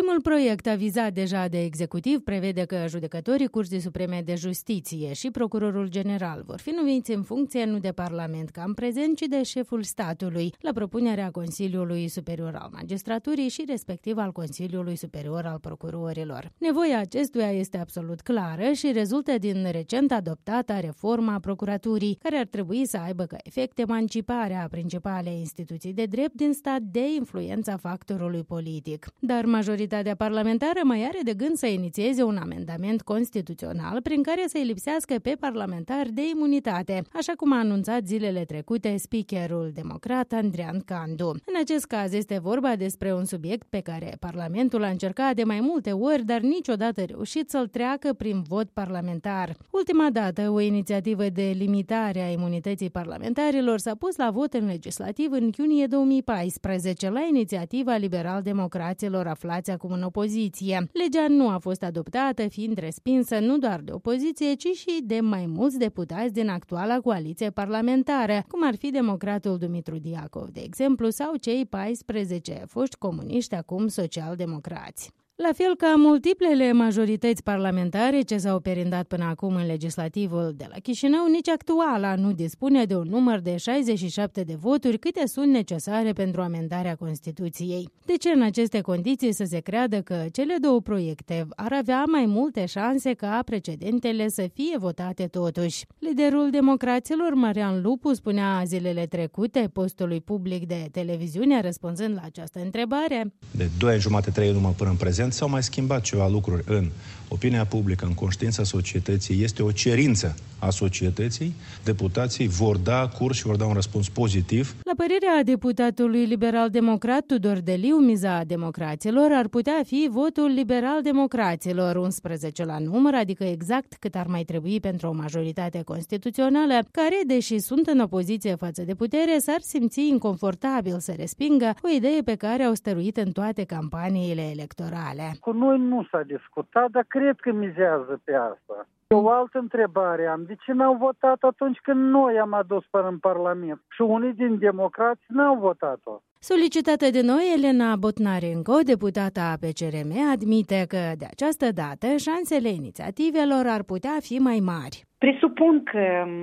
Primul proiect avizat deja de executiv prevede că judecătorii Curții Supreme de Justiție și procurorul general vor fi numiți în funcție nu de Parlament ca în prezent, ci de șeful statului, la propunerea Consiliului Superior al Magistraturii și respectiv al Consiliului Superior al Procurorilor. Nevoia acestuia este absolut clară și rezultă din recent adoptata reforma procuraturii, care ar trebui să aibă ca efect emanciparea principalei instituții de drept din stat de influența factorului politic. Dar majoritatea parlamentară mai are de gând să inițieze un amendament constituțional prin care să-i lipsească pe parlamentari de imunitate, așa cum a anunțat zilele trecute speakerul democrat Andrian Candu. În acest caz este vorba despre un subiect pe care Parlamentul a încercat de mai multe ori, dar niciodată reușit să-l treacă prin vot parlamentar. Ultima dată, o inițiativă de limitare a imunității parlamentarilor s-a pus la vot în legislativ în iunie 2014, la inițiativa liberal-democraților aflați acum în opoziție. Legea nu a fost adoptată, fiind respinsă nu doar de opoziție, ci și de mai mulți deputați din actuala coaliție parlamentară, cum ar fi democratul Dumitru Diacov, de exemplu, sau cei 14 foști comuniști, acum social-democrați. La fel ca multiplele majorități parlamentare ce s-au perindat până acum în legislativul de la Chișinău, nici actuala nu dispune de un număr de 67 de voturi câte sunt necesare pentru amendarea Constituției. De ce în aceste condiții să se creadă că cele două proiecte ar avea mai multe șanse ca precedentele să fie votate totuși? Liderul democraților, Marian Lupu, spunea zilele trecute postului public de televiziune, răspunzând la această întrebare. De 2 ani jumate, 3 numai până în prezent, s-au mai schimbat ceva lucruri în opinia publică, în conștiința societății. Este o cerință a societății. Deputații vor da curs și vor da un răspuns pozitiv. La părerea deputatului liberal-democrat Tudor Deliu, miza democraților ar putea fi votul liberal-democraților, 11 la număr, adică exact cât ar mai trebui pentru o majoritate constituțională, care, deși sunt în opoziție față de putere, s-ar simți inconfortabil să respingă o idee pe care au stăruit în toate campaniile electorale. Cu noi nu s-a discutat, dar cred că mizează pe asta. O altă întrebare am. De ce n-au votat atunci când noi am adus până în Parlament? Și unii din democrați n-au votat-o. Solicitată de noi, Elena Botnarenko, deputata PCRM, admite că de această dată șansele inițiativelor ar putea fi mai mari. Presupun că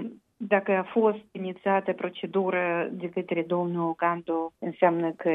dacă a fost inițiată procedură de către domnul Candu, înseamnă că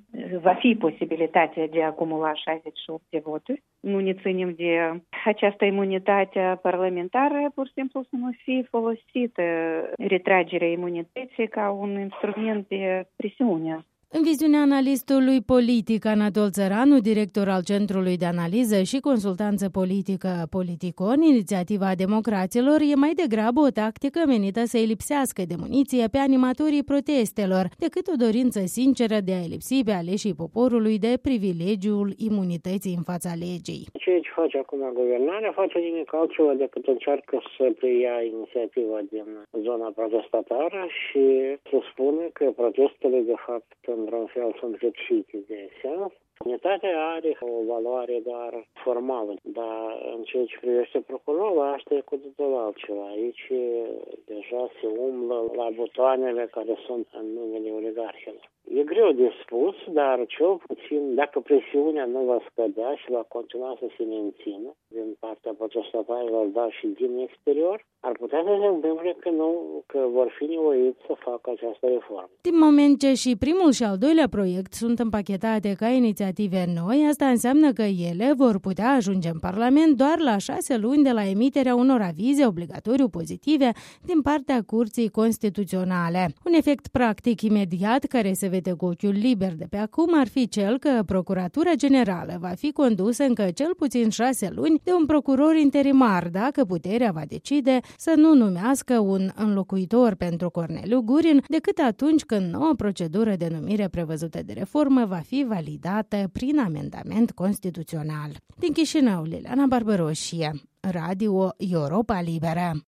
va fi posibilitatea de a acumula 68 de voturi. Nu ne ținem de această imunitate parlamentară, pur și simplu să nu fie folosită retragerea imunității ca un instrument de presiune. În viziunea analistului politic Anatol Țăranu, director al Centrului de Analiză și Consultanță Politică Politicon, inițiativa democraților e mai degrabă o tactică menită să-i lipsească de muniție pe animatorii protestelor, decât o dorință sinceră de a-i lipsi pe aleșii poporului de privilegiul imunității în fața legii. Ceea ce face acum guvernarea face nimic altceva decât încearcă să preia inițiativa din zona protestatară și să spună că protestele de fapt într-un fel sunt lipsite de sens. Unitatea are o valoare doar formală, dar în ceea ce privește procurorul, asta e cu totul altceva. Aici deja se umblă la butoanele care sunt în numele oligarhilor. E greu de spus, dar cel puțin, dacă presiunea nu va scădea și va continua să se mențină din partea protestatarilor, dar și din exterior, ar putea să se întâmple că vor fi nevoiți să facă această reformă. Din moment ce și primul și al doilea proiect sunt împachetate ca inițiative noi, asta înseamnă că ele vor putea ajunge în Parlament doar la 6 luni de la emiterea unor avize obligatoriu pozitive din partea Curții Constituționale. Un efect practic imediat care se vede cu ochiul liber de pe acum ar fi cel că Procuratura Generală va fi condusă încă cel puțin 6 luni de un procuror interimar, dacă puterea va decide să nu numească un înlocuitor pentru Corneliu Gurin, decât atunci când noua procedură de numire prevăzută de reformă va fi validată prin amendament constituțional. Din Chișinău, Liliana Barbaroșie, Radio Europa Liberă.